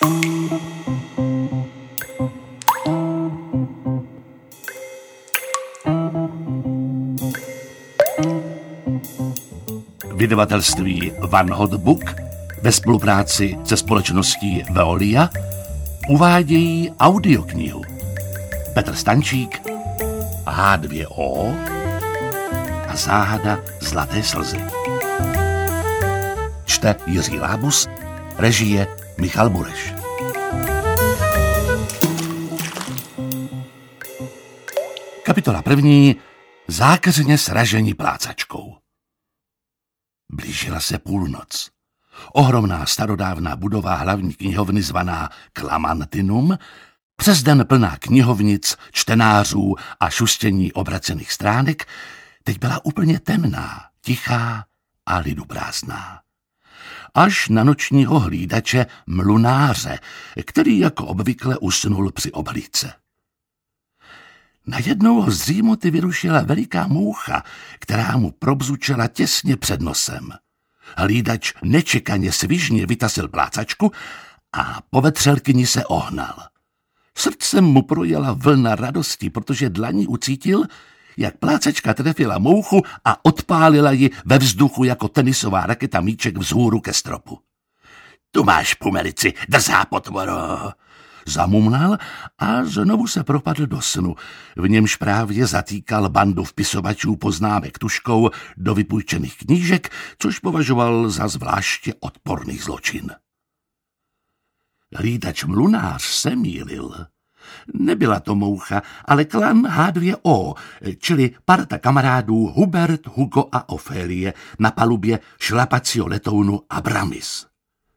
Vydavatelství Van Hot Book ve spolupráci se společností Veolia uvádějí audioknihu Petr Stančík H2O a záhada zlaté slzy. Čte Jiří Lábus, režie Michal Bureš. Kapitola 1. Zákeřně sražení plácačkou. Blížila se půlnoc. Ohromná starodávná budova hlavní knihovny zvaná Klamantinum, přes den plná knihovnic, čtenářů a šustění obracených stránek, teď byla úplně temná, tichá a liduprázdná. Až na nočního hlídače mlunáře, který jako obvykle usnul při obhlídce. Najednou ho z dřímoty vyrušila veliká moucha, která mu probzučela těsně před nosem. Hlídač nečekaně svižně vytasil plácačku a po vetřelkyni se ohnal. Srdcem mu projela vlna radosti, protože dlaní ucítil, jak plácačka trefila mouchu a odpálila ji ve vzduchu jako tenisová raketa míček vzhůru ke stropu. Tu máš, pumelici, drzá potvoro, zamumnal a znovu se propadl do snu, v němž právě zatýkal bandu vpisovačů poznámek tužkou do vypůjčených knížek, což považoval za zvláště odporný zločin. Hlídač mlunář se mýlil. Nebyla to moucha, ale klan H2O, čili parta kamarádů Hubert, Hugo a Ofélie na palubě šlapacího letounu Abramis.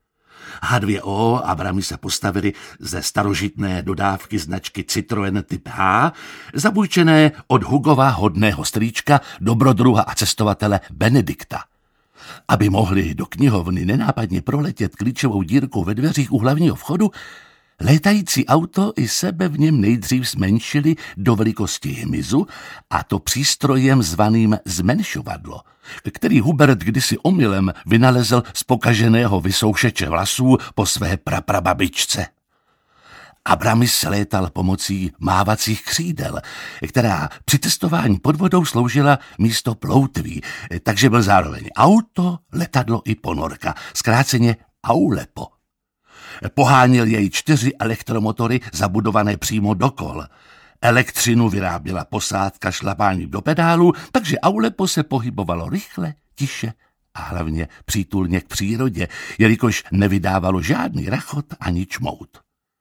H2O Abramy se postavili ze starožitné dodávky značky Citroën typ H, zapůjčené od Hugova hodného strýčka, dobrodruha a cestovatele Benedikta. Aby mohli do knihovny nenápadně proletět klíčovou dírkou ve dveřích u hlavního vchodu, létající auto i sebe v něm nejdřív zmenšili do velikosti hmyzu, a to přístrojem zvaným zmenšovadlo, který Hubert kdysi omylem vynalezl z pokaženého vysoušeče vlasů po své praprababičce. Abramis se létal pomocí mávacích křídel, která při testování pod vodou sloužila místo ploutví, takže byl zároveň auto, letadlo i ponorka, zkráceně Aulepo. Poháněl jej 4 elektromotory zabudované přímo do kol. Elektřinu vyráběla posádka šlapáním do pedálu, takže Aulepo se pohybovalo rychle, tiše a hlavně přítulně k přírodě, jelikož nevydávalo žádný rachot ani čmout.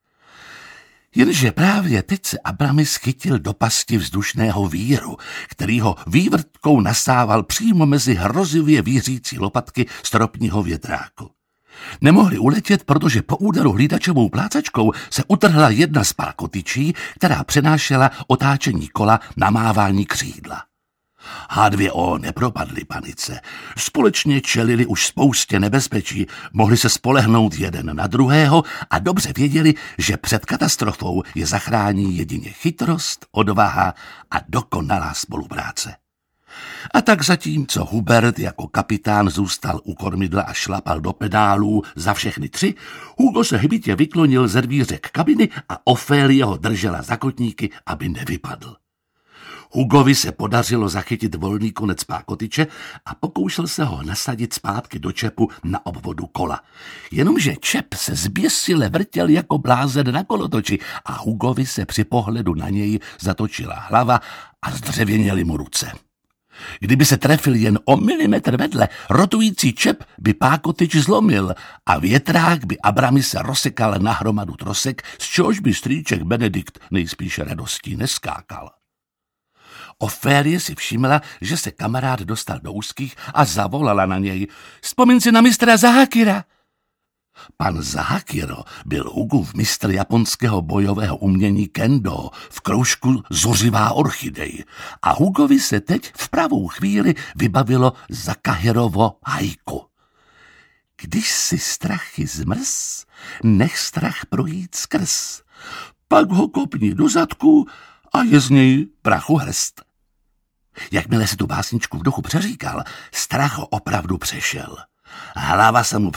Jenže právě teď se Abramis chytil do pasti vzdušného víru, který ho vývrtkou nasával přímo mezi hrozivě vířící lopatky stropního větráku. Nemohli uletět, protože po úderu hlídačovou plácačkou se utrhla jedna z pákotyčí, která přenášela otáčení kola na mávání křídla. H2O nepropadli panice. Společně čelili už spoustě nebezpečí, mohli se spolehnout jeden na druhého a dobře věděli, že před katastrofou je zachrání jedině chytrost, odvaha a dokonalá spolupráce. A tak zatímco Hubert jako kapitán zůstal u kormidla a šlapal do pedálů za všechny 3, Hugo se hbitě vyklonil ze dvířek kabiny a Ofélie ho držela za kotníky, aby nevypadl. Hugovi se podařilo zachytit volný konec pákotyče a pokoušel se ho nasadit zpátky do čepu na obvodu kola. Jenomže čep se zběsile vrtěl jako blázen na kolotoči a Hugovi se při pohledu na něj zatočila hlava a zdřevěněly mu ruce. Kdyby se trefil jen o milimetr vedle, rotující čep by pákotyč zlomil a větrák by Abramise rozsekal na hromadu trosek, z čehož by strýček Benedikt nejspíše radostí neskákal. Ofélie si všimla, že se kamarád dostal do úzkých a zavolala na něj: "Vzpomeň si na mistra Zahakira." Pan Zahakiro byl Hugův mistr japonského bojového umění kendo v kroužku Zuřivá orchidej a Hugovi se teď v pravou chvíli vybavilo Zakahirovo haiku. Když si strachy zmrz, nech strach projít skrz. Pak ho kopni do zadku a je z něj prachu hrst. Jakmile si tu básničku v duchu přeříkal, strach ho opravdu přešel. Hlava se mu